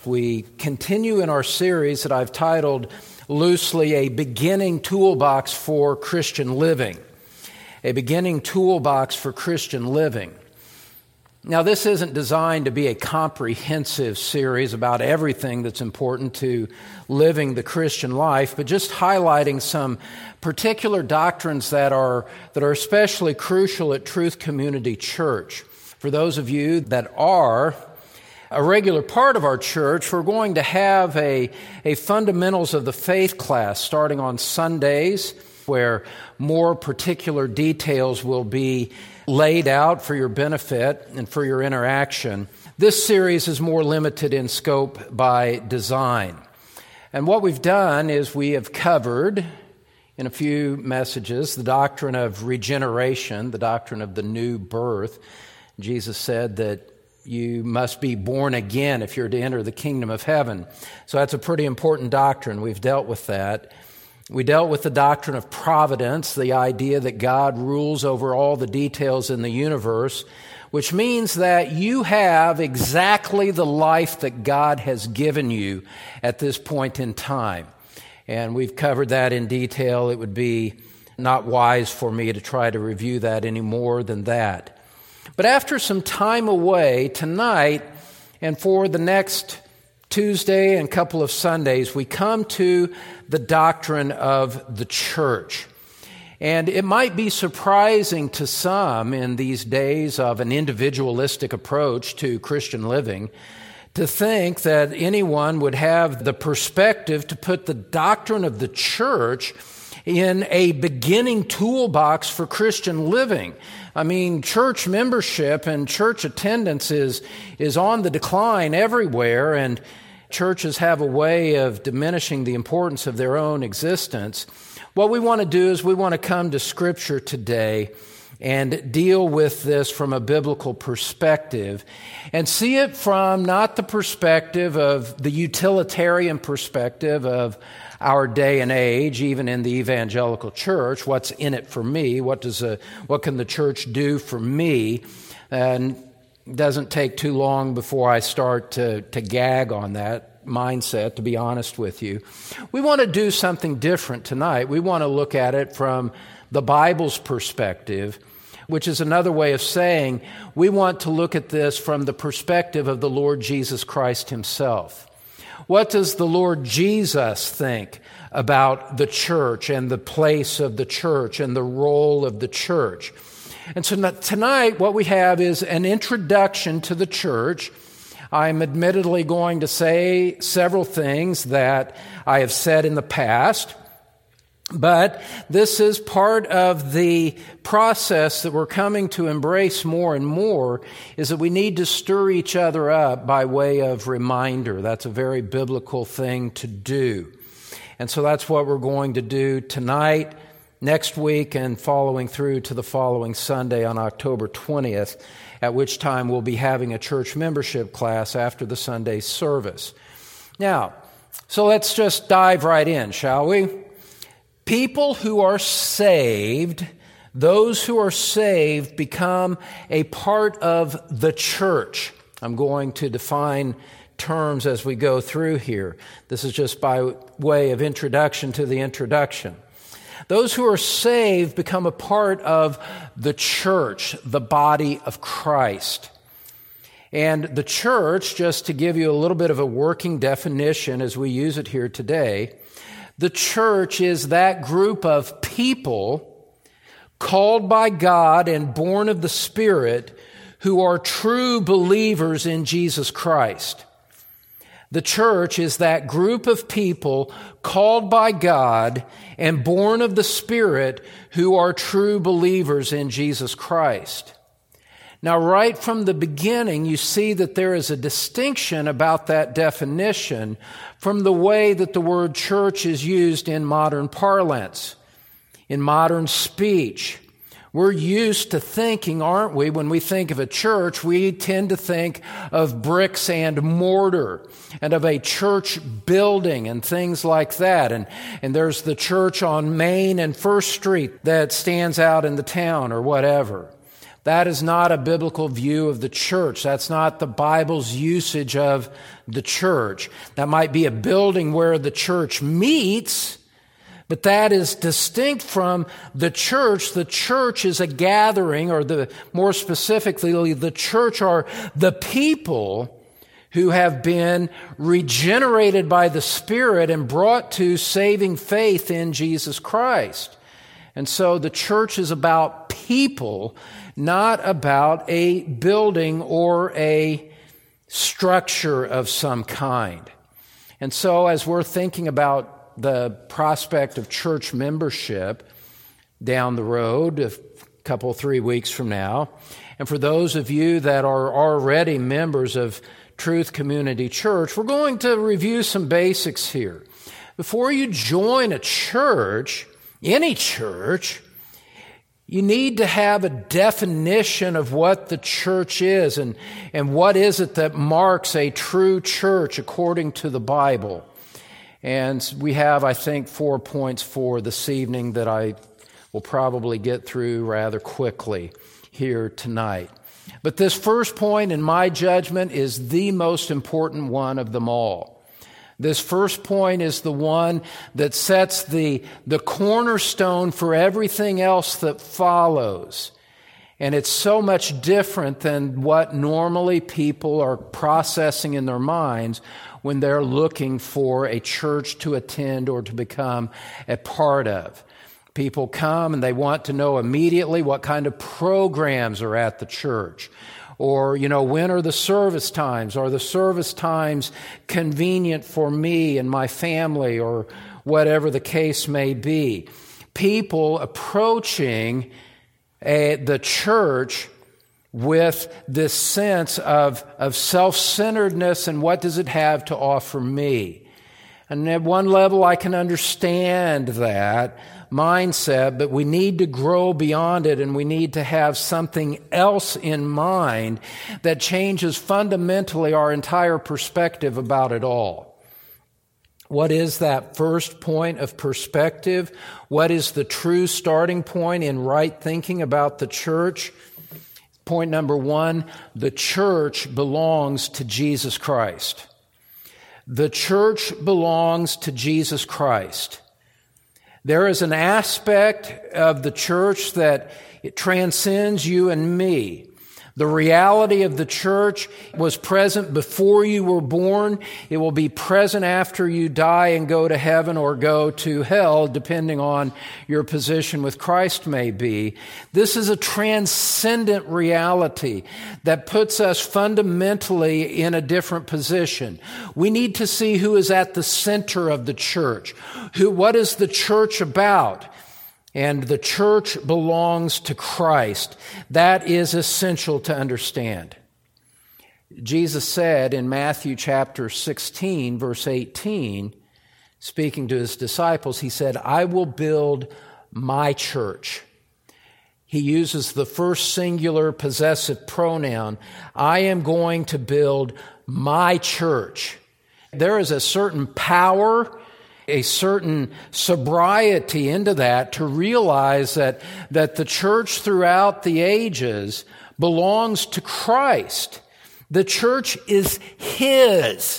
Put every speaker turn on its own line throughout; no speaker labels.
we continue in our series that I've titled loosely, A Beginning Toolbox for Christian Living. A Beginning Toolbox for Christian Living. Now, this isn't designed to be a comprehensive series about everything that's important to living the Christian life, but just highlighting some particular doctrines that are especially crucial at Truth Community Church. For those of you that are a regular part of our church, we're going to have a Fundamentals of the Faith class starting on Sundays, where more particular details will be laid out for your benefit and for your interaction. This series is more limited in scope by design. And what we've done is we have covered in a few messages the doctrine of regeneration, the doctrine of the new birth. Jesus said that you must be born again if you're to enter the kingdom of heaven. So that's a pretty important doctrine. We've dealt with that. We dealt with the doctrine of providence, the idea that God rules over all the details in the universe, which means that you have exactly the life that God has given you at this point in time. And we've covered that in detail. It would be not wise for me to try to review that any more than that. But after some time away tonight and for the next Tuesday and a couple of Sundays, we come to the doctrine of the church. And it might be surprising to some in these days of an individualistic approach to Christian living to think that anyone would have the perspective to put the doctrine of the church in a beginning toolbox for Christian living. I mean, church membership and church attendance is on the decline everywhere, and churches have a way of diminishing the importance of their own existence. What we want to do is we want to come to Scripture today and deal with this from a biblical perspective and see it from not the perspective of the utilitarian perspective of our day and age, even in the evangelical church. What's in it for me? What can the church do for me? And it doesn't take too long before I start to gag on that mindset, to be honest with you. We want to do something different tonight. We want to look at it from the Bible's perspective, which is another way of saying we want to look at this from the perspective of the Lord Jesus Christ himself. What does the Lord Jesus think about the church and the place of the church and the role of the church? And so tonight what we have is an introduction to the church. I'm admittedly going to say several things that I have said in the past, but this is part of the process that we're coming to embrace more and more, is that we need to stir each other up by way of reminder. That's a very biblical thing to do. And so that's what we're going to do tonight, next week, and following through to the following Sunday on October 20th, at which time we'll be having a church membership class after the Sunday service. Now, so let's just dive right in, shall we? People who are saved, those who are saved become a part of the church. I'm going to define terms as we go through here. This is just by way of introduction to the introduction. Those who are saved become a part of the church, the body of Christ. And the church, just to give you a little bit of a working definition as we use it here today, the church is that group of people called by God and born of the Spirit who are true believers in Jesus Christ. The church is that group of people called by God and born of the Spirit who are true believers in Jesus Christ. Now, right from the beginning, you see that there is a distinction about that definition from the way that the word church is used in modern parlance, in modern speech. We're used to thinking, aren't we, when we think of a church, we tend to think of bricks and mortar and of a church building and things like that. And there's the church on Main and First Street that stands out in the town or whatever. That is not a biblical view of the church. That's not the Bible's usage of the church. That might be a building where the church meets, but that is distinct from the church. The church is a gathering, or more specifically, the church are the people who have been regenerated by the Spirit and brought to saving faith in Jesus Christ. And so the church is about people, not about a building or a structure of some kind. And so as we're thinking about the prospect of church membership down the road, a couple, 3 weeks from now, and for those of you that are already members of Truth Community Church, we're going to review some basics here. Before you join a church, any church, you need to have a definition of what the church is and what is it that marks a true church according to the Bible. And we have, I think, 4 points for this evening that I will probably get through rather quickly here tonight. But this first point, in my judgment, is the most important one of them all. This first point is the one that sets the cornerstone for everything else that follows. And it's so much different than what normally people are processing in their minds when they're looking for a church to attend or to become a part of. People come and they want to know immediately what kind of programs are at the church. Or, when are the service times? Are the service times convenient for me and my family, or whatever the case may be? People approaching the church with this sense of self-centeredness and what does it have to offer me? And at one level I can understand that mindset, but we need to grow beyond it, and we need to have something else in mind that changes fundamentally our entire perspective about it all. What is that first point of perspective? What is the true starting point in right thinking about the church? Point number one, the church belongs to Jesus Christ. The church belongs to Jesus Christ. There is an aspect of the church that it transcends you and me. The reality of the church was present before you were born. It will be present after you die and go to heaven or go to hell, depending on your position with Christ may be. This is a transcendent reality that puts us fundamentally in a different position. We need to see who is at the center of the church. What is the church about? And the church belongs to Christ. That is essential to understand. Jesus said in Matthew chapter 16, verse 18, speaking to his disciples, he said, I will build my church. He uses the first singular possessive pronoun. I am going to build my church. There is a certain power, a certain sobriety into that to realize that the church throughout the ages belongs to Christ. The church is His.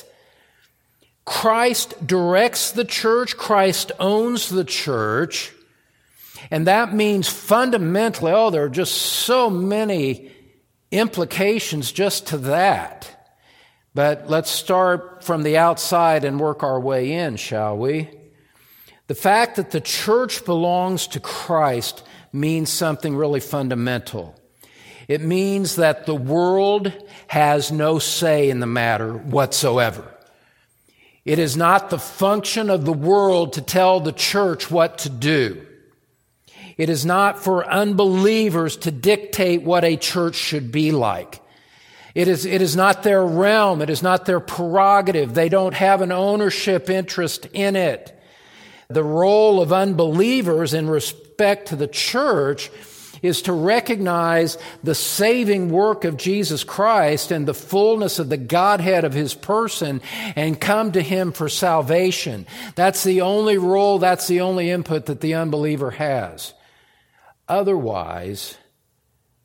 Christ directs the church. Christ owns the church. And that means fundamentally, there are just so many implications just to that. But let's start from the outside and work our way in, shall we? The fact that the church belongs to Christ means something really fundamental. It means that the world has no say in the matter whatsoever. It is not the function of the world to tell the church what to do. It is not for unbelievers to dictate what a church should be like. It is not their realm. It is not their prerogative. They don't have an ownership interest in it. The role of unbelievers in respect to the church is to recognize the saving work of Jesus Christ and the fullness of the Godhead of His person and come to Him for salvation. That's the only role, that's the only input that the unbeliever has. Otherwise,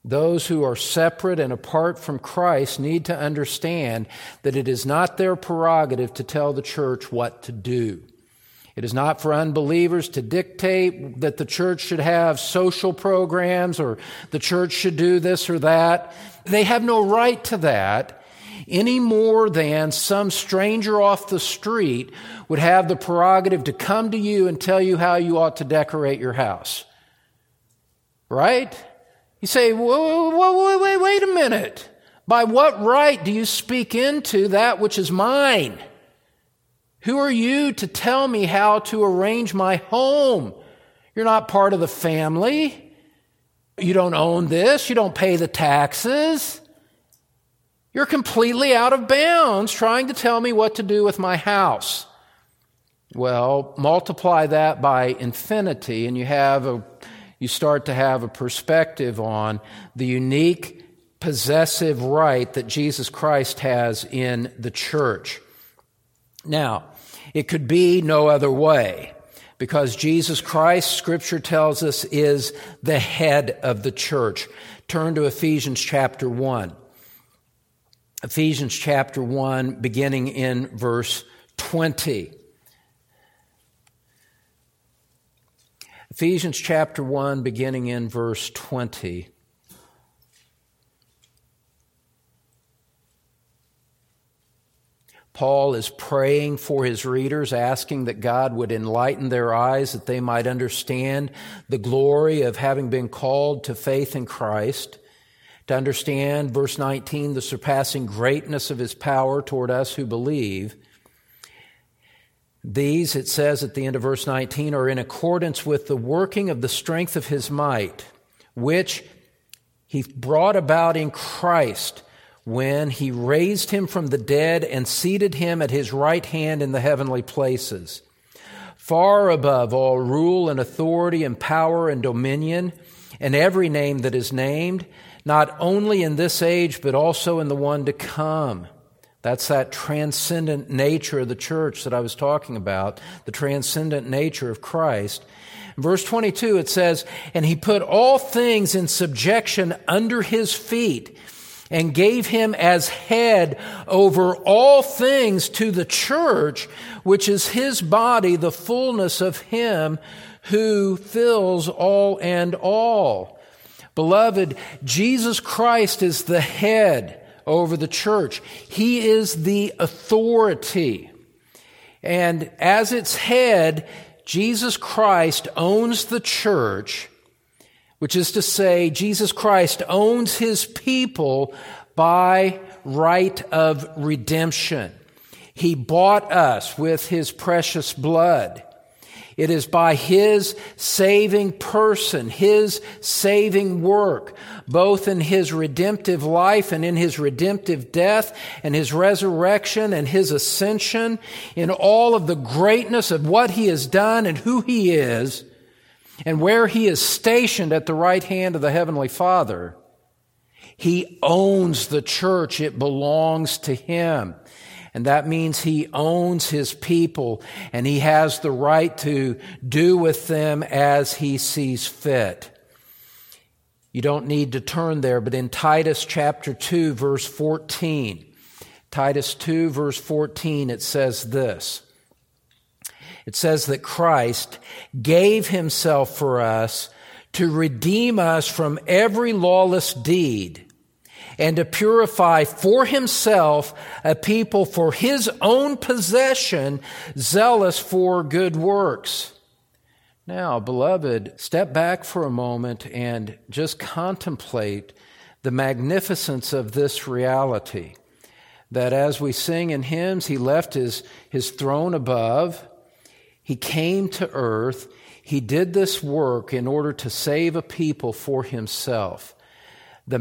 Those who are separate and apart from Christ need to understand that it is not their prerogative to tell the church what to do. It is not for unbelievers to dictate that the church should have social programs or the church should do this or that. They have no right to that any more than some stranger off the street would have the prerogative to come to you and tell you how you ought to decorate your house. Right? You say, wait a minute. By what right do you speak into that which is mine? Who are you to tell me how to arrange my home? You're not part of the family. You don't own this. You don't pay the taxes. You're completely out of bounds trying to tell me what to do with my house. Well, multiply that by infinity and you start to have a perspective on the unique possessive right that Jesus Christ has in the church. Now, it could be no other way, because Jesus Christ, Scripture tells us, is the head of the church. Turn to Ephesians chapter 1. Ephesians chapter 1, beginning in verse 20. Ephesians chapter 1, beginning in verse 20. Paul is praying for his readers, asking that God would enlighten their eyes, that they might understand the glory of having been called to faith in Christ, to understand, verse 19, the surpassing greatness of His power toward us who believe. These, it says at the end of verse 19, are in accordance with the working of the strength of His might, which He brought about in Christ, when He raised Him from the dead and seated Him at His right hand in the heavenly places, far above all rule and authority and power and dominion, and every name that is named, not only in this age, but also in the one to come. That's that transcendent nature of the church that I was talking about, the transcendent nature of Christ. In verse 22, it says, and He put all things in subjection under His feet, and gave Him as head over all things to the church, which is His body, the fullness of Him who fills all and all. Beloved, Jesus Christ is the head over the church. He is the authority. And as its head, Jesus Christ owns the church, which is to say, Jesus Christ owns His people by right of redemption. He bought us with His precious blood. It is by His saving person, His saving work, both in His redemptive life and in His redemptive death and His resurrection and His ascension, in all of the greatness of what He has done and who He is, and where He is stationed at the right hand of the Heavenly Father. He owns the church. It belongs to Him. And that means He owns His people, and He has the right to do with them as He sees fit. You don't need to turn there, but in Titus chapter 2, verse 14, Titus 2, verse 14, it says this. It says that Christ gave Himself for us to redeem us from every lawless deed and to purify for Himself a people for His own possession, zealous for good works. Now, beloved, step back for a moment and just contemplate the magnificence of this reality, that as we sing in hymns, He left His throne above, He came to earth. He did this work in order to save a people for Himself. The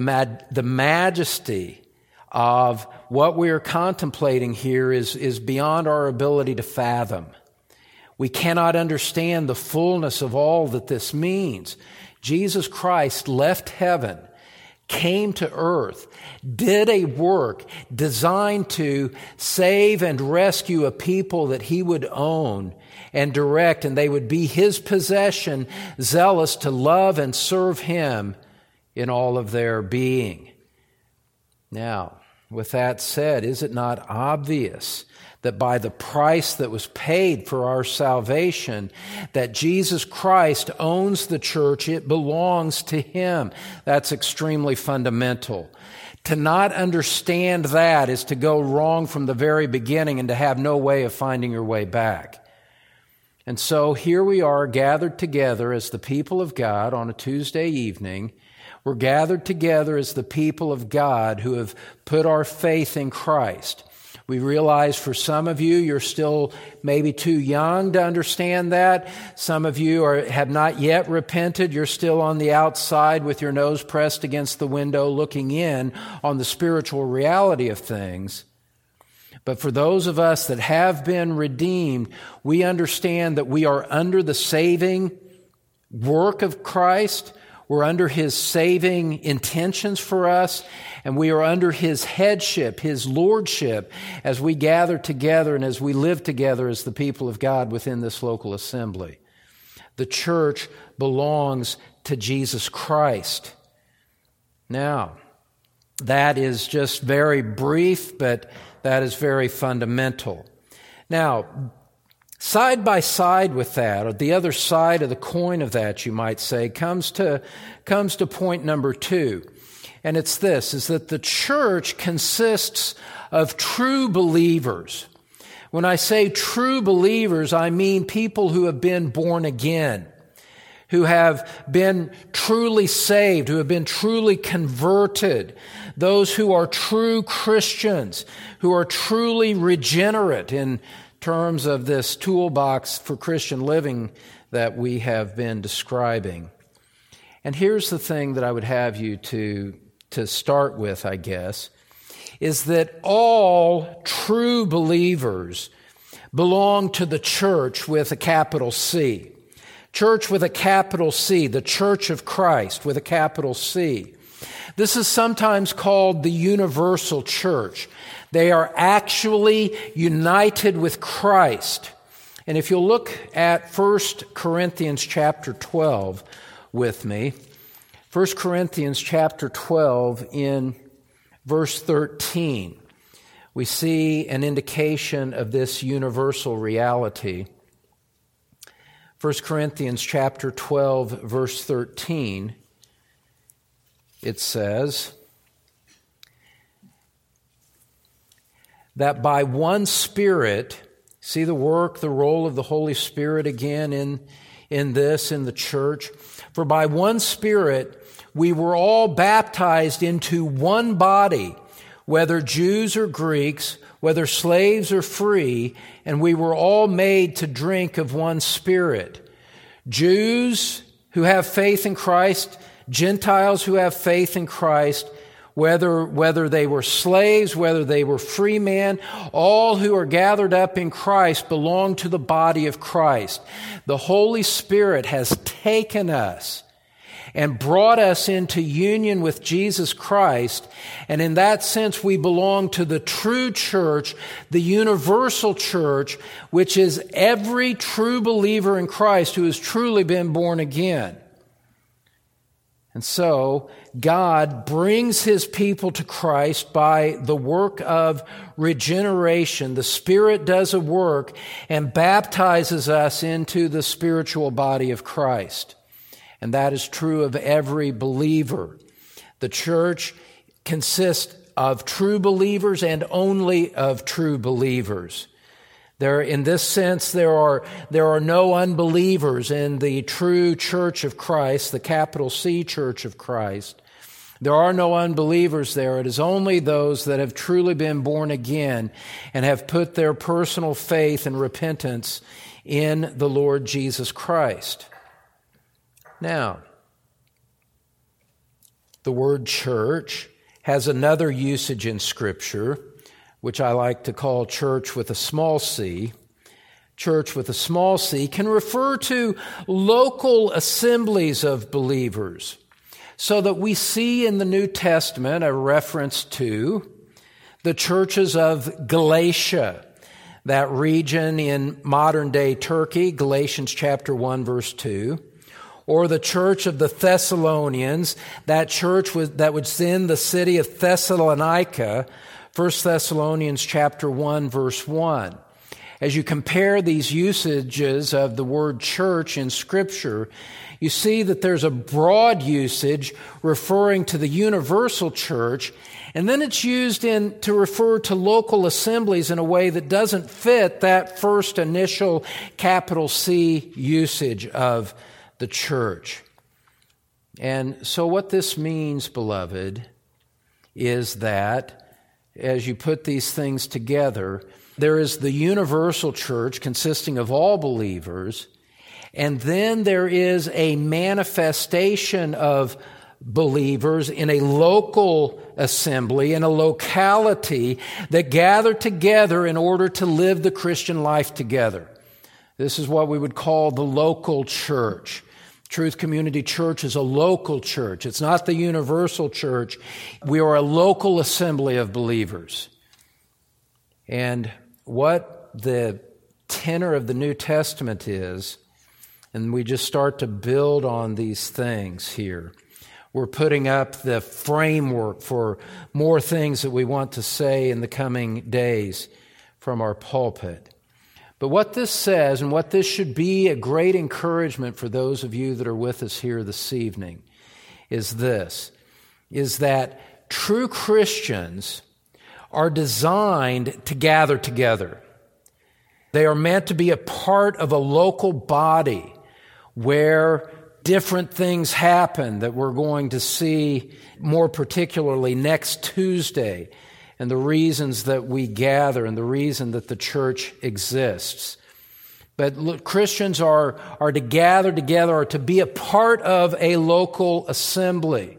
majesty of what we are contemplating here is beyond our ability to fathom. We cannot understand the fullness of all that this means. Jesus Christ left heaven, came to earth, did a work designed to save and rescue a people that He would own and direct, and they would be His possession, zealous to love and serve Him in all of their being. Now, with that said, is it not obvious that by the price that was paid for our salvation, that Jesus Christ owns the church? It belongs to Him. That's extremely fundamental. To not understand that is to go wrong from the very beginning and to have no way of finding your way back. And so here we are gathered together as the people of God on a Tuesday evening. We're gathered together as the people of God who have put our faith in Christ. We realize for some of you, you're still maybe too young to understand that. Some of you have not yet repented. You're still on the outside with your nose pressed against the window looking in on the spiritual reality of things. But for those of us that have been redeemed, we understand that we are under the saving work of Christ. We're under His saving intentions for us, and we are under His headship, His lordship, as we gather together and as we live together as the people of God within this local assembly. The church belongs to Jesus Christ. Now, that is just very brief, but that is very fundamental. Now, side by side with that, or the other side of the coin of that, you might say, comes to point number 2. And it's this, is that the church consists of true believers. When I say true believers, I mean people who have been born again, who have been truly saved, who have been truly converted, those who are true Christians, who are truly regenerate in terms of this toolbox for Christian living that we have been describing. And here's the thing that I would have you to start with, I guess, is that all true believers belong to the church with a capital C. Church with a capital C, the Church of Christ with a capital C. This is sometimes called the universal church. They are actually united with Christ. And if you'll look at 1 Corinthians chapter 12 with me, 1 Corinthians chapter 12 in verse 13, we see an indication of this universal reality. 1 Corinthians chapter 12, verse 13, it says that by one Spirit, see the work, the role of the Holy Spirit again in the church. For by one Spirit we were all baptized into one body, whether Jews or Greeks, whether slaves or free, and we were all made to drink of one Spirit. Jews who have faith in Christ, Gentiles who have faith in Christ, whether they were slaves, whether they were free men, all who are gathered up in Christ belong to the body of Christ. The Holy Spirit has taken us and brought us into union with Jesus Christ. And in that sense, we belong to the true church, the universal church, which is every true believer in Christ who has truly been born again. And so, God brings His people to Christ by the work of regeneration. The Spirit does a work and baptizes us into the spiritual body of Christ. And that is true of every believer. The church consists of true believers and only of true believers. In this sense, there are no unbelievers in the true church of Christ, the capital C church of Christ. There are no unbelievers there. It is only those that have truly been born again and have put their personal faith and repentance in the Lord Jesus Christ. Now, the word church has another usage in Scripture, which I like to call church with a small c. Church with a small c can refer to local assemblies of believers, so that we see in the New Testament a reference to the churches of Galatia, that region in modern-day Turkey, Galatians chapter 1, verse 2, or the church of the Thessalonians, that church that was in the city of Thessalonica, 1 Thessalonians chapter 1, verse 1. As you compare these usages of the word church in Scripture, you see that there's a broad usage referring to the universal church, and then it's used to refer to local assemblies in a way that doesn't fit that first initial capital C usage of the church. And so what this means, beloved, is that as you put these things together, there is the universal church consisting of all believers, and then there is a manifestation of believers in a local assembly, in a locality that gather together in order to live the Christian life together. This is what we would call the local church. Truth Community Church is a local church. It's not the universal church. We are a local assembly of believers. And what the tenor of the New Testament is, and we just start to build on these things here. We're putting up the framework for more things that we want to say in the coming days from our pulpit. But what this says, and what this should be a great encouragement for those of you that are with us here this evening, is this, is that true Christians are designed to gather together. They are meant to be a part of a local body where different things happen that we're going to see more particularly next Tuesday, and the reasons that we gather and the reason that the church exists. But look, Christians are to gather together, or to be a part of a local assembly.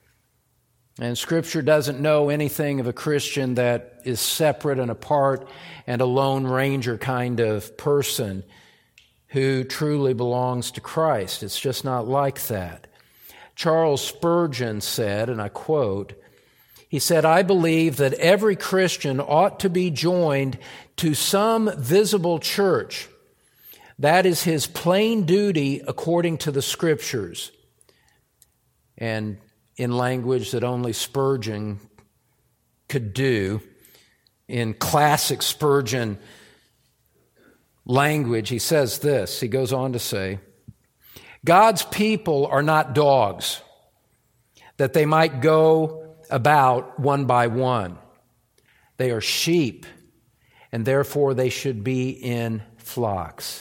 And Scripture doesn't know anything of a Christian that is separate and apart and a Lone Ranger kind of person who truly belongs to Christ. It's just not like that. Charles Spurgeon said, and I quote, he said, "I believe that every Christian ought to be joined to some visible church. That is his plain duty according to the Scriptures." And in language that only Spurgeon could do, in classic Spurgeon language, he says this. He goes on to say, "God's people are not dogs, that they might go about one by one. They are sheep, and therefore they should be in flocks."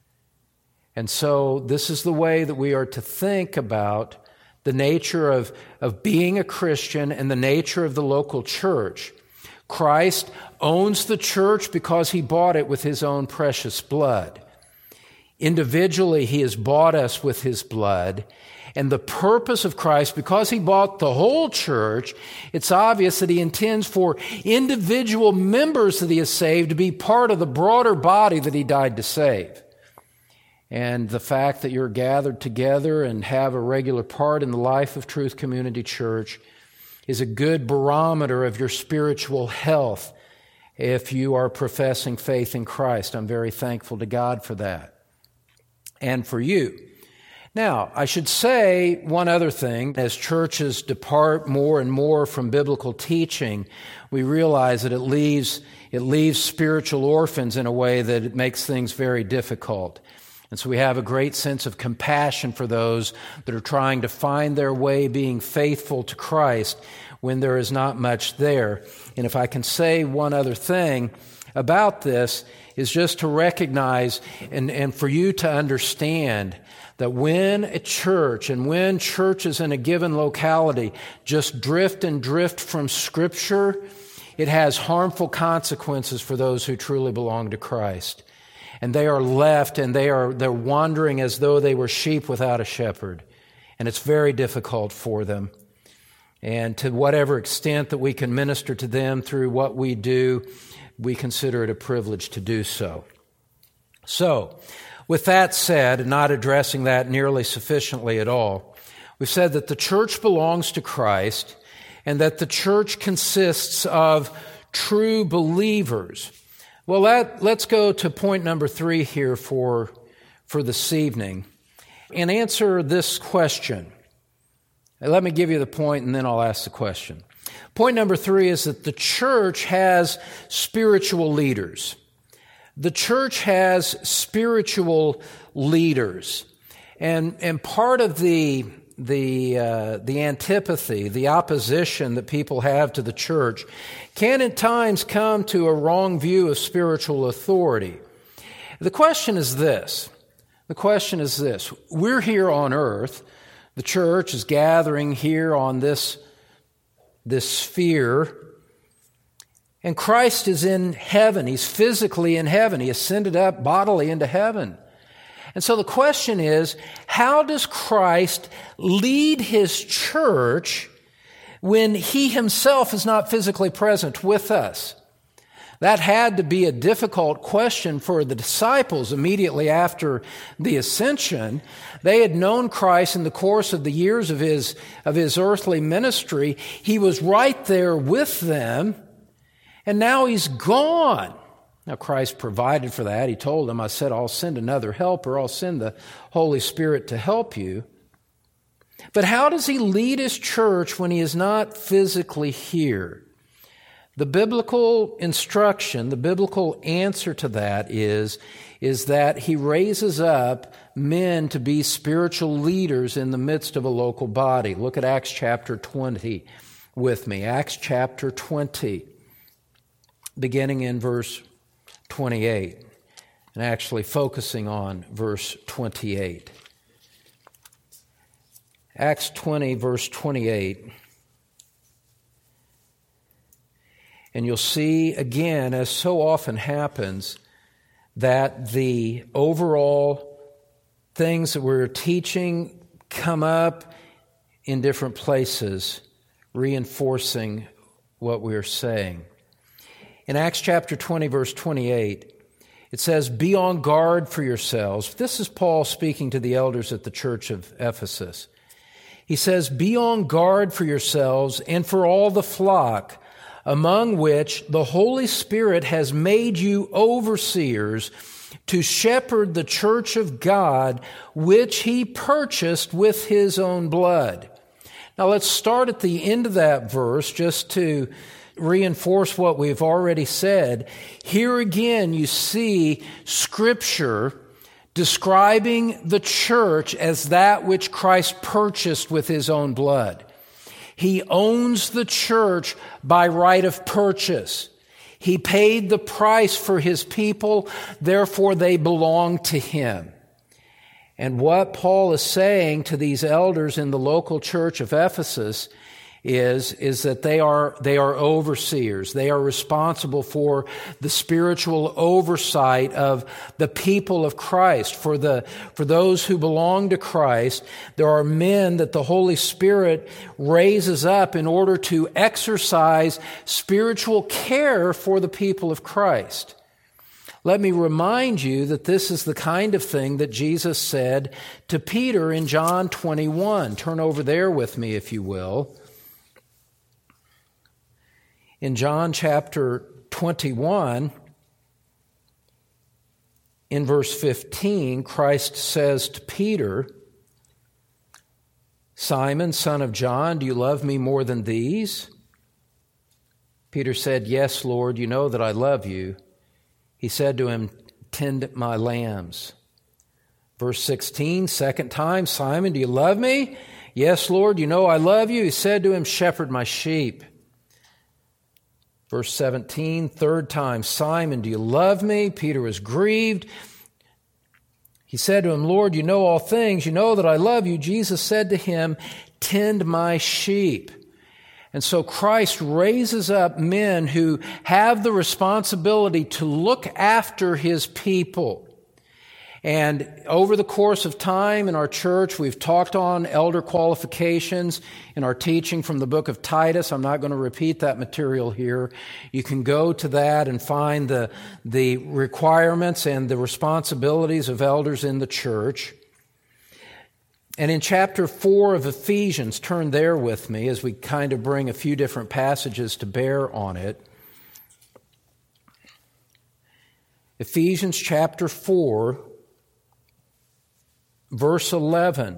And so this is the way that we are to think about the nature of being a Christian and the nature of the local church. Christ owns the church because He bought it with His own precious blood. Individually, He has bought us with His blood. And the purpose of Christ, because He bought the whole church, it's obvious that He intends for individual members that He has saved to be part of the broader body that He died to save. And the fact that you're gathered together and have a regular part in the life of Truth Community Church is a good barometer of your spiritual health if you are professing faith in Christ. I'm very thankful to God for that. And for you. Now, I should say one other thing. As churches depart more and more from biblical teaching, we realize that it leaves spiritual orphans in a way that it makes things very difficult. And so we have a great sense of compassion for those that are trying to find their way being faithful to Christ when there is not much there. And if I can say one other thing about this, is just to recognize and for you to understand that when a church and when churches in a given locality just drift from Scripture, it has harmful consequences for those who truly belong to Christ. And they are left and they're wandering as though they were sheep without a shepherd. And it's very difficult for them. And to whatever extent that we can minister to them through what we do, we consider it a privilege to do so. So, with that said, and not addressing that nearly sufficiently at all, we've said that the church belongs to Christ and that the church consists of true believers. Well, let's go to point number 3 here for this evening. and answer this question. Let me give you the point and then I'll ask the question. Point number 3 is that the church has spiritual leaders. The church has spiritual leaders. And part of the antipathy, the opposition that people have to the church can at times come to a wrong view of spiritual authority. The question is this. We're here on earth. The church is gathering here on this sphere. And Christ is in heaven. He's physically in heaven. He ascended up bodily into heaven. And so the question is, how does Christ lead His church when He Himself is not physically present with us? That had to be a difficult question for the disciples immediately after the ascension. They had known Christ in the course of the years of his earthly ministry. He was right there with them, and now He's gone. Now, Christ provided for that. He told them, I said, I'll send another helper. I'll send the Holy Spirit to help you. But how does He lead His church when He is not physically here? The biblical instruction, the biblical answer to that is that He raises up men to be spiritual leaders in the midst of a local body. Look at Acts chapter 20 with me. Acts chapter 20, beginning in verse 28, and actually focusing on verse 28. Acts 20, verse 28. And you'll see again, as so often happens, that the overall things that we're teaching come up in different places, reinforcing what we're saying. In Acts chapter 20, verse 28, it says, "Be on guard for yourselves." This is Paul speaking to the elders at the church of Ephesus. He says, "Be on guard for yourselves and for all the flock, among which the Holy Spirit has made you overseers to shepherd the church of God, which He purchased with His own blood." Now let's start at the end of that verse just to reinforce what we've already said. Here again you see Scripture describing the church as that which Christ purchased with His own blood. He owns the church by right of purchase. He paid the price for His people, therefore they belong to Him. And what Paul is saying to these elders in the local church of Ephesus is that they are overseers. They are responsible for the spiritual oversight of the people of Christ. For those who belong to Christ, there are men that the Holy Spirit raises up in order to exercise spiritual care for the people of Christ. Let me remind you that this is the kind of thing that Jesus said to Peter in John 21. Turn over there with me, if you will. In John chapter 21, in verse 15, Christ says to Peter, "Simon, son of John, do you love me more than these?" Peter said, "Yes, Lord, you know that I love you." He said to him, "Tend my lambs." Verse 16, second time, "Simon, do you love me?" "Yes, Lord, you know I love you." He said to him, "Shepherd my sheep." Verse 17, third time, "Simon, do you love me?" Peter was grieved. He said to him, "Lord, you know all things. You know that I love you." Jesus said to him, "Tend my sheep." And so Christ raises up men who have the responsibility to look after His people. And over the course of time in our church, we've talked on elder qualifications in our teaching from the book of Titus. I'm not going to repeat that material here. You can go to that and find the requirements and the responsibilities of elders in the church. And in chapter 4 of Ephesians, turn there with me as we kind of bring a few different passages to bear on it. Ephesians chapter 4, verse 11.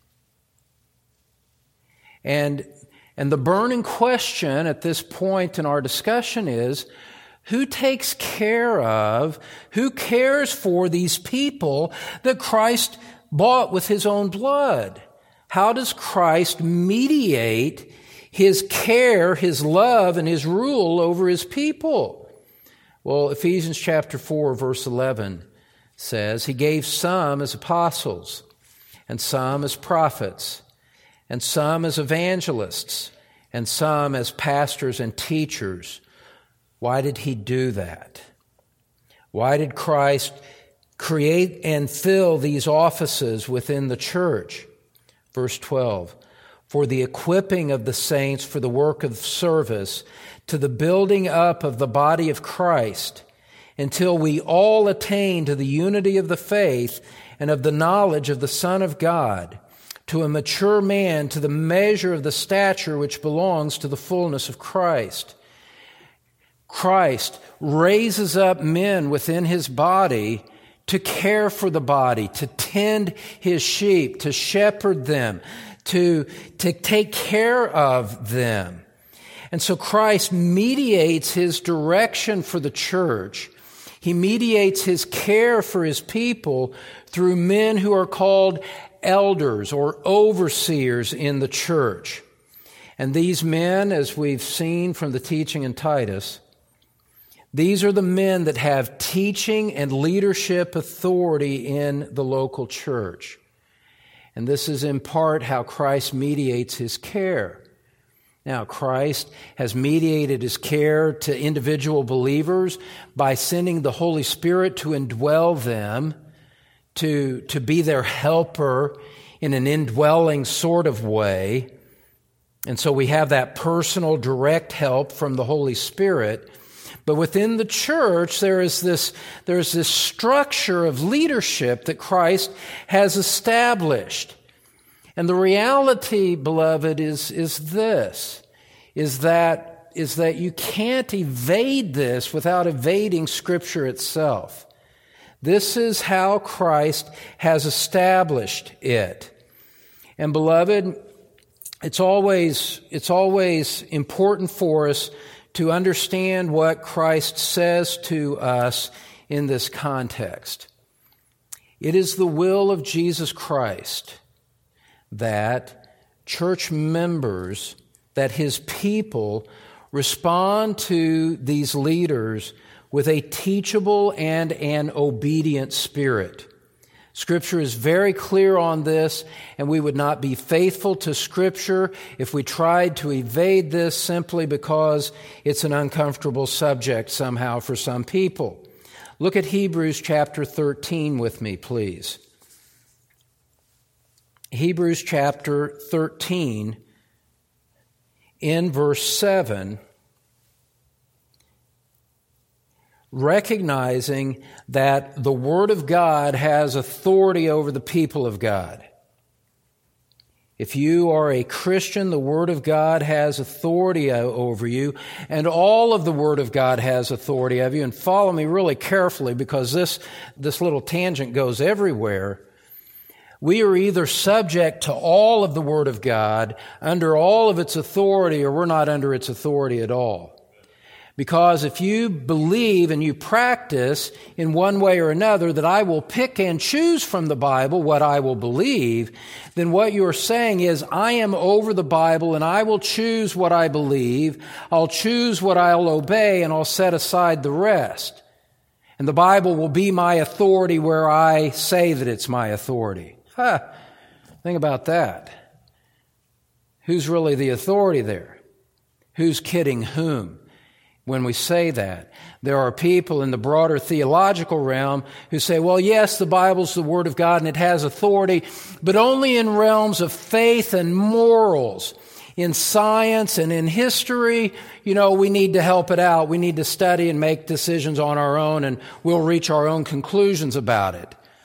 And the burning question at this point in our discussion is, who takes care of, who cares for these people that Christ bought with His own blood? How does Christ mediate His care, His love, and His rule over His people? Well, Ephesians chapter 4, verse 11 says, He gave some as apostles, and some as prophets, and some as evangelists, and some as pastors and teachers. Why did He do that? Why did Christ create and fill these offices within the church? Verse 12, for the equipping of the saints for the work of service, to the building up of the body of Christ, until we all attain to the unity of the faith and of the knowledge of the Son of God, to a mature man, to the measure of the stature which belongs to the fullness of Christ. Christ raises up men within His body to care for the body, to tend His sheep, to shepherd them, to take care of them. And so Christ mediates His direction for the church. He mediates His care for His people through men who are called elders or overseers in the church. And these men, as we've seen from the teaching in Titus, these are the men that have teaching and leadership authority in the local church. And this is in part how Christ mediates His care. Now, Christ has mediated His care to individual believers by sending the Holy Spirit to indwell them, to be their helper in an indwelling sort of way. And so we have that personal, direct help from the Holy Spirit. But within the church, there's this structure of leadership that Christ has established. And the reality, beloved, is that you can't evade this without evading Scripture itself. This is how Christ has established it. And beloved, it's always important for us to understand what Christ says to us in this context. It is the will of Jesus Christ that church members, that His people respond to these leaders with a teachable and an obedient spirit. Scripture is very clear on this, and we would not be faithful to Scripture if we tried to evade this simply because it's an uncomfortable subject somehow for some people. Look at Hebrews chapter 13 with me, please. Hebrews chapter 13, in verse 7, recognizing that the Word of God has authority over the people of God. If you are a Christian, the Word of God has authority over you, and all of the Word of God has authority over you. And follow me really carefully, because this little tangent goes everywhere. We are either subject to all of the Word of God, under all of its authority, or we're not under its authority at all. Because if you believe and you practice in one way or another that I will pick and choose from the Bible what I will believe, then what you're saying is I am over the Bible and I will choose what I believe, I'll choose what I'll obey, and I'll set aside the rest. And the Bible will be my authority where I say that it's my authority. Think about that. Who's really the authority there? Who's kidding whom? When we say that, there are people in the broader theological realm who say, well, yes, the Bible's the Word of God and it has authority, but only in realms of faith and morals. In science and in history, we need to help it out. We need to study and make decisions on our own, and we'll reach our own conclusions about it.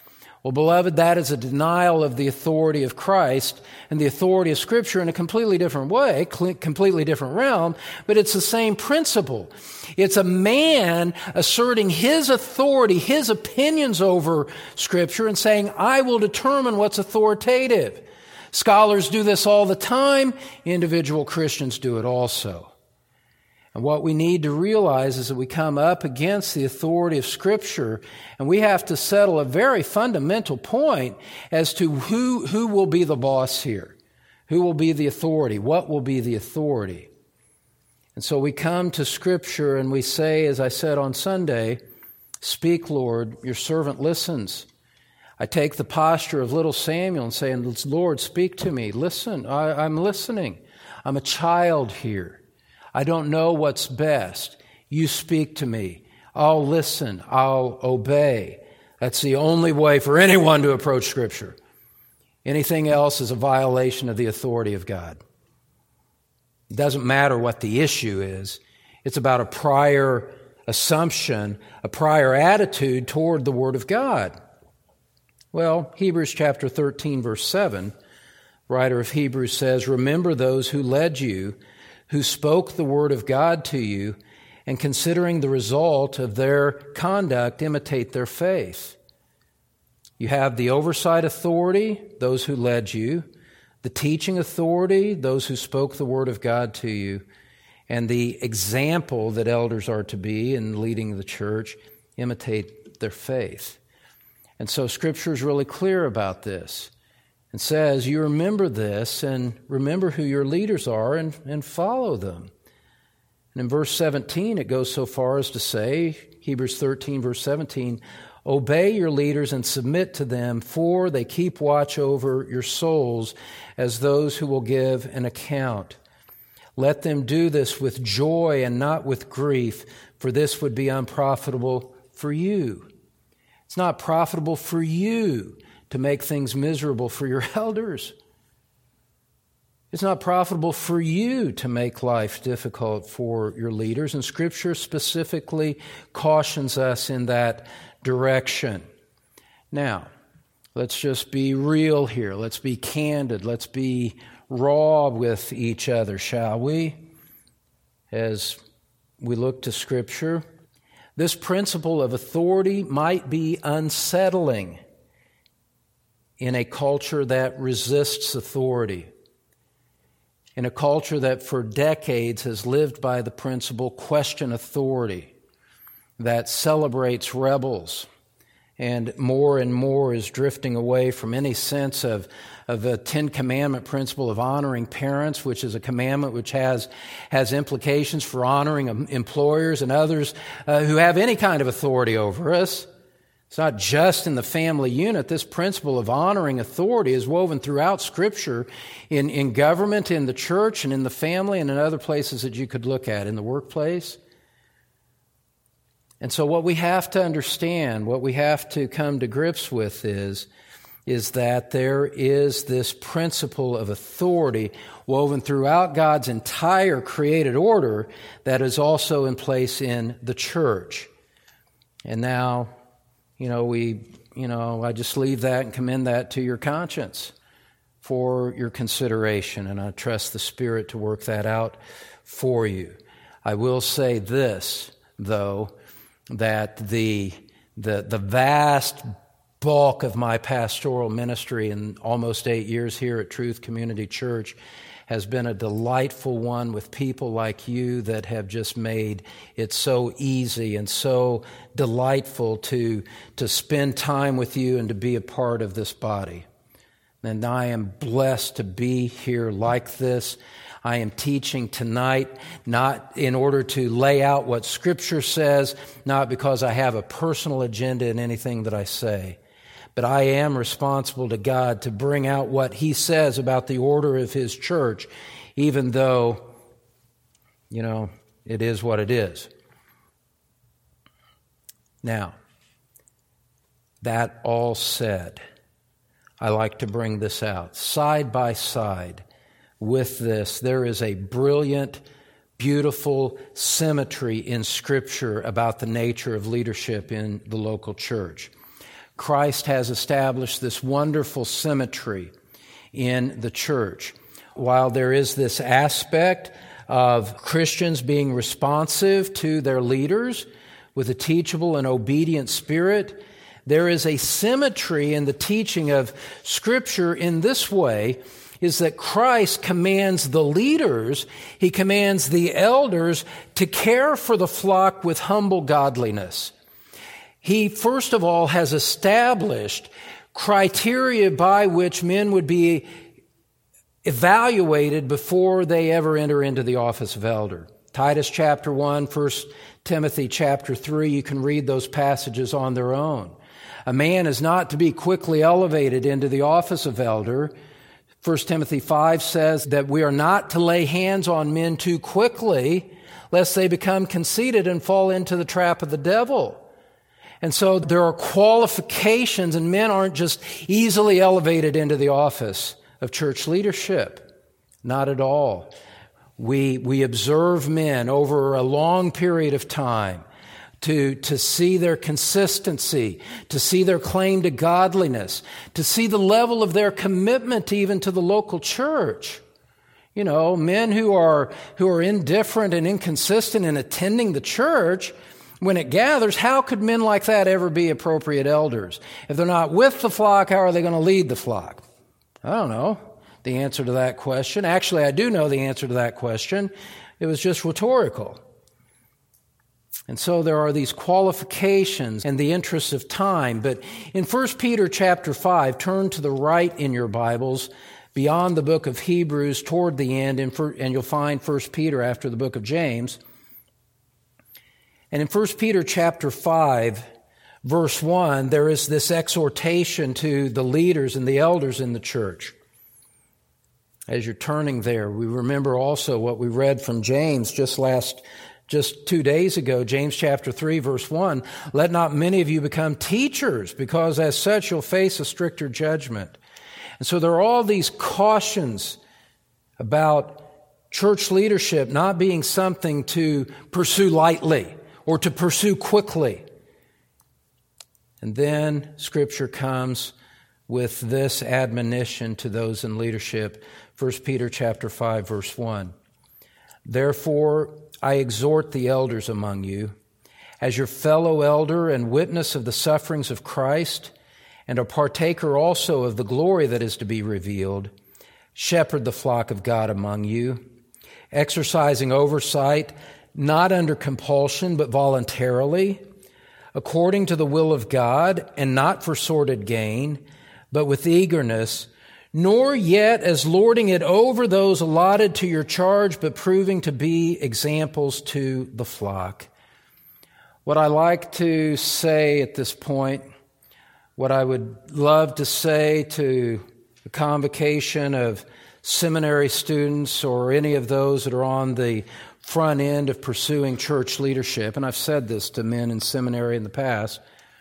Well, beloved, that is a denial of the authority of Christ and the authority of Scripture in a completely different way, completely different realm, but it's the same principle. It's a man asserting his authority, his opinions over Scripture and saying, I will determine what's authoritative. Scholars do this all the time. Individual Christians do it also. And what we need to realize is that we come up against the authority of Scripture, and we have to settle a very fundamental point as to who will be the boss here, who will be the authority, what will be the authority. And so we come to Scripture and we say, as I said on Sunday, speak, Lord, your servant listens. I take the posture of little Samuel and say, Lord, speak to me. Listen, I'm listening. I'm a child here. I don't know what's best. You speak to me. I'll listen. I'll obey. That's the only way for anyone to approach Scripture. Anything else is a violation of the authority of God. It doesn't matter what the issue is. It's about a prior assumption, a prior attitude toward the Word of God. Well, Hebrews chapter 13, verse 7, writer of Hebrews says, remember those who led you, who spoke the word of God to you, and considering the result of their conduct, imitate their faith. You have the oversight authority, those who led you, the teaching authority, those who spoke the word of God to you, and the example that elders are to be in leading the church, imitate their faith. And so Scripture is really clear about this. And says, you remember this and remember who your leaders are and follow them. And in verse 17, it goes so far as to say, Hebrews 13, verse 17, obey your leaders and submit to them, for they keep watch over your souls as those who will give an account. Let them do this with joy and not with grief, for this would be unprofitable for you. It's not profitable for you to make things miserable for your elders. It's not profitable for you to make life difficult for your leaders, and Scripture specifically cautions us in that direction. Now, let's just be real here. Let's be candid. Let's be raw with each other, shall we? As we look to Scripture, this principle of authority might be unsettling in a culture that resists authority, in a culture that for decades has lived by the principle, question authority, that celebrates rebels, and more is drifting away from any sense of the Ten Commandment principle of honoring parents, which is a commandment which has implications for honoring employers and others who have any kind of authority over us. It's not just in the family unit. This principle of honoring authority is woven throughout Scripture in government, in the church, and in the family, and in other places that you could look at, in the workplace. And so what we have to understand, what we have to come to grips with is that there is this principle of authority woven throughout God's entire created order that is also in place in the church. And now, I just leave that and commend that to your conscience for your consideration, and I trust the Spirit to work that out for you. I will say this, though, that the vast bulk of my pastoral ministry in almost 8 years here at Truth Community Church has been a delightful one with people like you that have just made it so easy and so delightful to spend time with you and to be a part of this body. And I am blessed to be here like this. I am teaching tonight not in order to lay out what Scripture says, not because I have a personal agenda in anything that I say, but I am responsible to God to bring out what He says about the order of His church, even though, it is what it is. Now, that all said, I like to bring this out. Side by side with this, there is a brilliant, beautiful symmetry in Scripture about the nature of leadership in the local church. Christ has established this wonderful symmetry in the church. While there is this aspect of Christians being responsive to their leaders with a teachable and obedient spirit, there is a symmetry in the teaching of Scripture in this way, is that Christ commands the leaders, He commands the elders to care for the flock with humble godliness. He, first of all, has established criteria by which men would be evaluated before they ever enter into the office of elder. Titus chapter 1, 1 Timothy chapter 3, you can read those passages on their own. A man is not to be quickly elevated into the office of elder. 1 Timothy 5 says that we are not to lay hands on men too quickly, lest they become conceited and fall into the trap of the devil. And so there are qualifications, and men aren't just easily elevated into the office of church leadership. Not at all. We observe men over a long period of time to see their consistency, to see their claim to godliness, to see the level of their commitment even to the local church. You know, men who are indifferent and inconsistent in attending the church when it gathers, how could men like that ever be appropriate elders? If they're not with the flock, how are they going to lead the flock? I don't know the answer to that question. Actually, I do know the answer to that question. It was just rhetorical. And so there are these qualifications in the interest of time. But in 1 Peter chapter 5, turn to the right in your Bibles, beyond the book of Hebrews, toward the end, and you'll find 1 Peter after the book of James. And in 1 Peter chapter 5, verse 1, there is this exhortation to the leaders and the elders in the church. As you're turning there, we remember also what we read from James just 2 days ago, James chapter 3, verse 1, let not many of you become teachers, because as such you'll face a stricter judgment. And so there are all these cautions about church leadership not being something to pursue lightly or to pursue quickly. And then Scripture comes with this admonition to those in leadership. 1 Peter chapter 5, verse 1. Therefore, I exhort the elders among you, as your fellow elder and witness of the sufferings of Christ, and a partaker also of the glory that is to be revealed, shepherd the flock of God among you, exercising oversight, not under compulsion, but voluntarily, according to the will of God, and not for sordid gain, but with eagerness, nor yet as lording it over those allotted to your charge, but proving to be examples to the flock. What I like to say at this point, what I would love to say to the convocation of seminary students or any of those that are on the front end of pursuing church leadership, and I've said this to men in seminary in the past,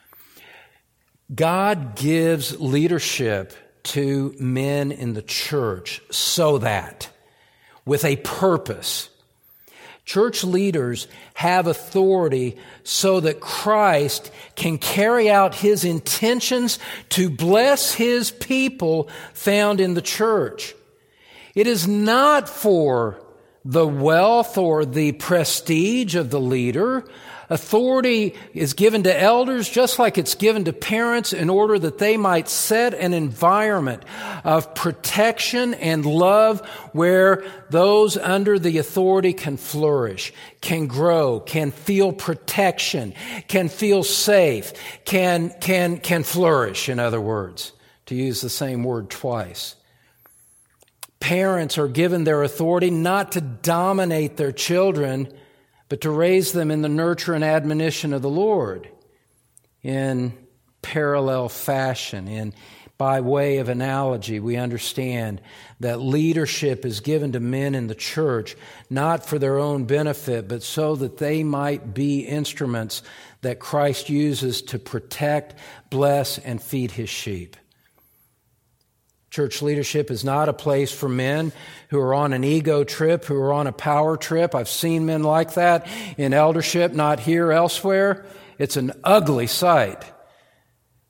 God gives leadership to men in the church so that, with a purpose, church leaders have authority so that Christ can carry out His intentions to bless His people found in the church. It is not for the wealth or the prestige of the leader. Authority is given to elders just like it's given to parents in order that they might set an environment of protection and love where those under the authority can flourish, can grow, can feel protection, can feel safe, can flourish, in other words, to use the same word twice. Parents are given their authority not to dominate their children, but to raise them in the nurture and admonition of the Lord in parallel fashion. And by way of analogy, we understand that leadership is given to men in the church, not for their own benefit, but so that they might be instruments that Christ uses to protect, bless, and feed His sheep. Church leadership is not a place for men who are on an ego trip, who are on a power trip. I've seen men like that in eldership, not here, elsewhere. It's an ugly sight.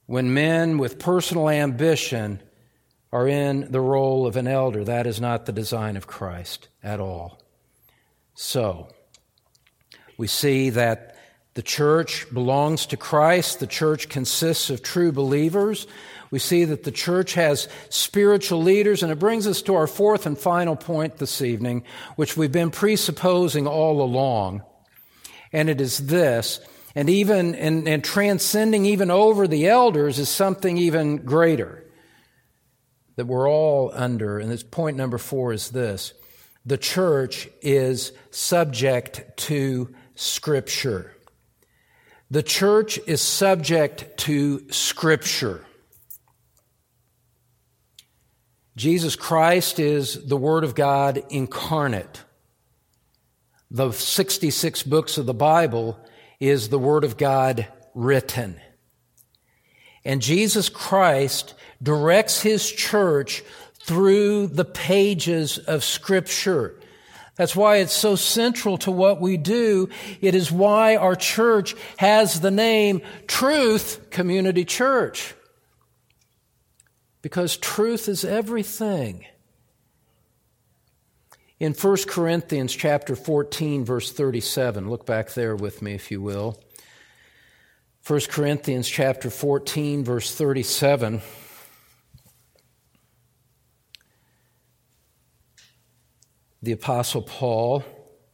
when men with personal ambition are in the role of an elder. That is not the design of Christ at all. So, we see that the church belongs to Christ. The church consists of true believers. We see that the church has spiritual leaders, and it brings us to our fourth and final point this evening, which we've been presupposing all along. And it is this, and even and transcending even over the elders is something even greater that we're all under. And this point number 4 is this: the church is subject to Scripture. The church is subject to Scripture. Jesus Christ is the Word of God incarnate. The 66 books of the Bible is the Word of God written. And Jesus Christ directs His church through the pages of Scripture. That's why it's so central to what we do. It is why our church has the name Truth Community Church. Because truth is everything. In 1 Corinthians chapter 14, verse 37, look back there with me if you will. 1 Corinthians chapter 14, verse 37. The Apostle Paul,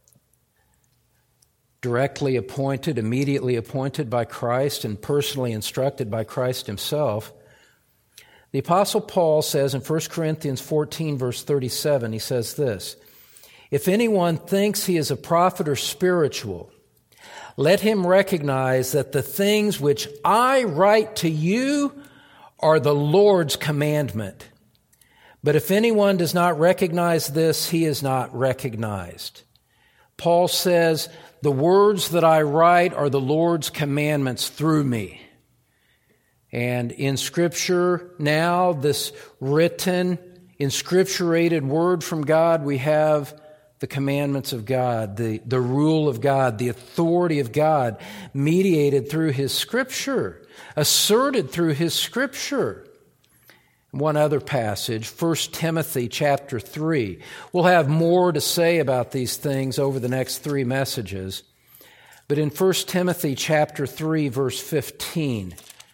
directly appointed, immediately appointed by Christ, and personally instructed by Christ Himself, the Apostle Paul says in 1 Corinthians 14, verse 37, he says this: "If anyone thinks he is a prophet or spiritual, let him recognize that the things which I write to you are the Lord's commandment. But if anyone does not recognize this, he is not recognized." Paul says, the words that I write are the Lord's commandments through me. And in Scripture now, this written, inscripturated word from God, we have the commandments of God, the rule of God, the authority of God, mediated through His Scripture, asserted through His Scripture. One other passage, 1 Timothy chapter 3. We'll have more to say about these things over the next 3 messages. But in 1 Timothy chapter 3, verse 15,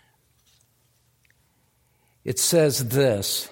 it says this.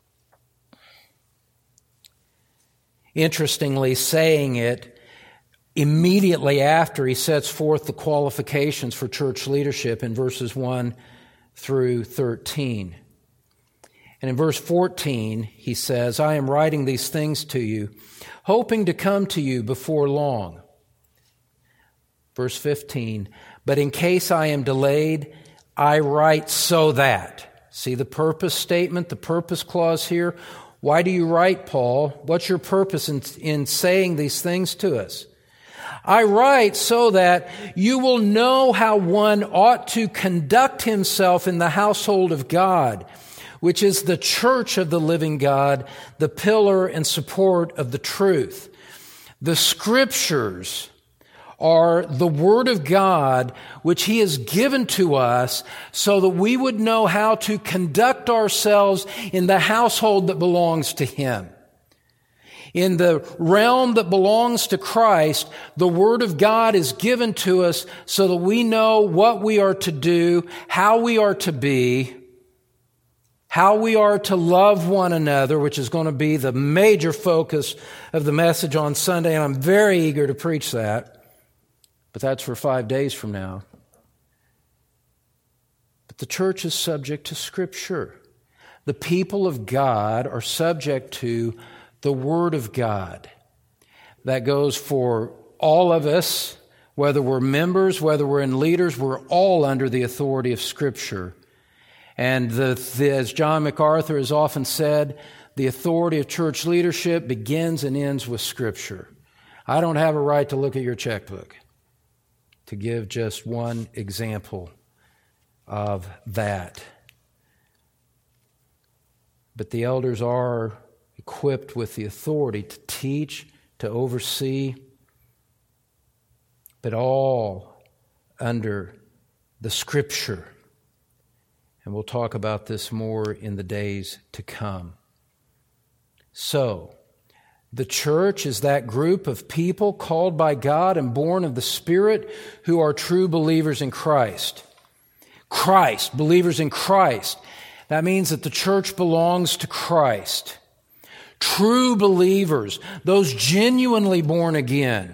Interestingly, saying it immediately after he sets forth the qualifications for church leadership in verses 1 through 13. And in verse 14, he says, "I am writing these things to you, hoping to come to you before long." Verse 15, "But in case I am delayed, I write so that." See the purpose statement, the purpose clause here? Why do you write, Paul? What's your purpose in saying these things to us? "I write so that you will know how one ought to conduct himself in the household of God, which is the church of the living God, the pillar and support of the truth." The Scriptures are the Word of God, which He has given to us so that we would know how to conduct ourselves in the household that belongs to Him. In the realm that belongs to Christ, the Word of God is given to us so that we know what we are to do, how we are to be, how we are to love one another, which is going to be the major focus of the message on Sunday, and I'm very eager to preach that. But that's for 5 days from now. But the church is subject to Scripture. The people of God are subject to the Word of God. That goes for all of us, whether we're members, whether we're in leaders, we're all under the authority of Scripture. And as John MacArthur has often said, the authority of church leadership begins and ends with Scripture. I don't have a right to look at your checkbook, to give just one example of that. But the elders are equipped with the authority to teach, to oversee, but all under the Scripture. And we'll talk about this more in the days to come. So, the church is that group of people called by God and born of the Spirit who are true believers in Christ. Christ, believers in Christ. That means that the church belongs to Christ. True believers, those genuinely born again.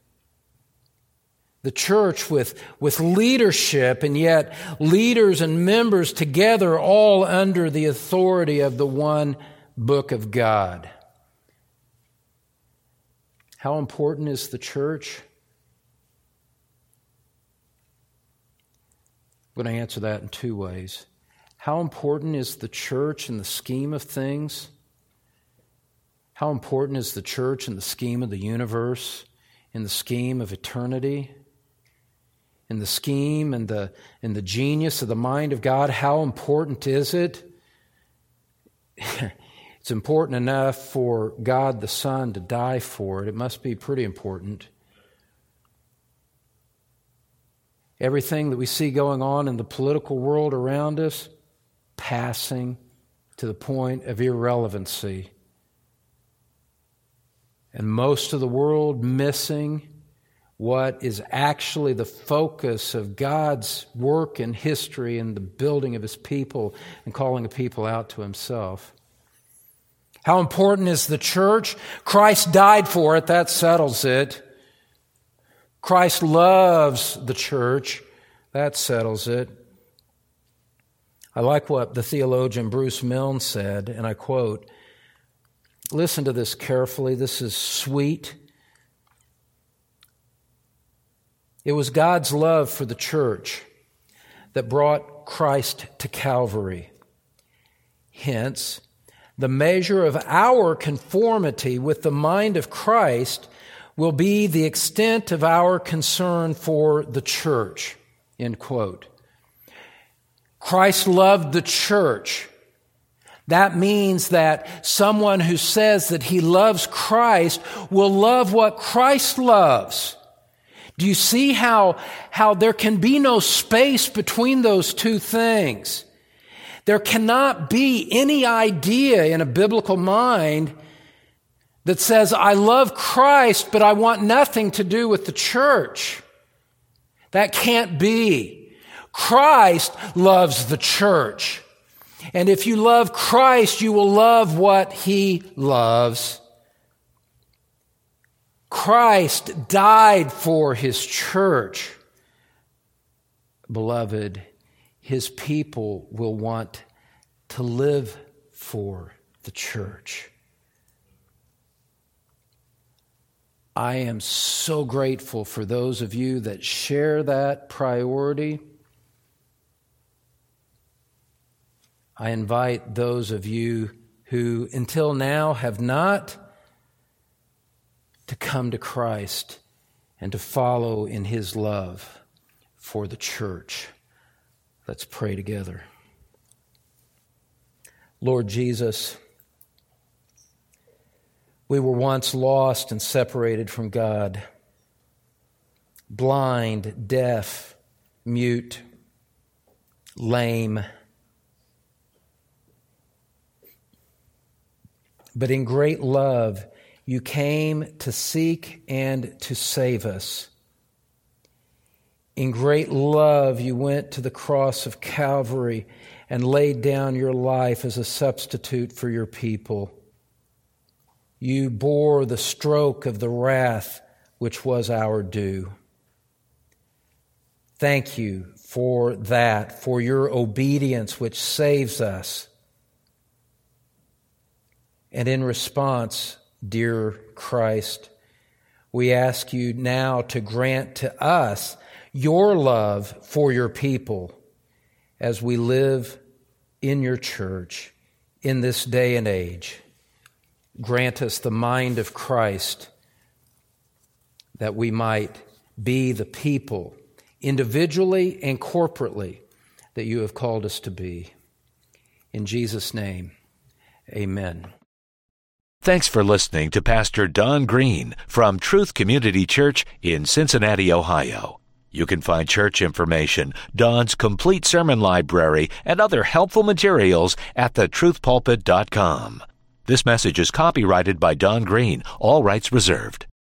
The church with leadership, and yet leaders and members together, all under the authority of the one book of God. How important is the church? I'm going to answer that in two ways. How important is the church in the scheme of things? How important is the church in the scheme of the universe, in the scheme of eternity, in the scheme and the genius of the mind of God? How important is it? It's important enough for God the Son to die for it. It must be pretty important. Everything that we see going on in the political world around us, passing to the point of irrelevancy. And most of the world missing what is actually the focus of God's work in history and the building of His people and calling a people out to Himself. How important is the church? Christ died for it. That settles it. Christ loves the church. That settles it. I like what the theologian Bruce Milne said, and I quote, listen to this carefully. This is sweet. It was God's love for the church that brought Christ to Calvary. Hence, the measure of our conformity with the mind of Christ will be the extent of our concern for the church. End quote. Christ loved the church. That means that someone who says that he loves Christ will love what Christ loves. Do you see how there can be no space between those two things? There cannot be any idea in a biblical mind that says, I love Christ, but I want nothing to do with the church. That can't be. Christ loves the church. And if you love Christ, you will love what He loves. Christ died for His church. Beloved, His people will want to live for the church. I am so grateful for those of you that share that priority. I invite those of you who until now have not to come to Christ and to follow in His love for the church. Let's pray together. Lord Jesus, we were once lost and separated from God, blind, deaf, mute, lame. But in great love, You came to seek and to save us. In great love, You went to the cross of Calvary and laid down Your life as a substitute for Your people. You bore the stroke of the wrath which was our due. Thank You for that, for Your obedience which saves us. And in response, dear Christ, we ask You now to grant to us Your love for Your people as we live in Your church in this day and age. Grant us the mind of Christ that we might be the people, individually and corporately, that You have called us to be. In Jesus' name, amen.
Thanks for listening to Pastor Don Green from Truth Community Church in Cincinnati, Ohio. You can find church information, Don's complete sermon library, and other helpful materials at thetruthpulpit.com. This message is copyrighted by Don Green, all rights reserved.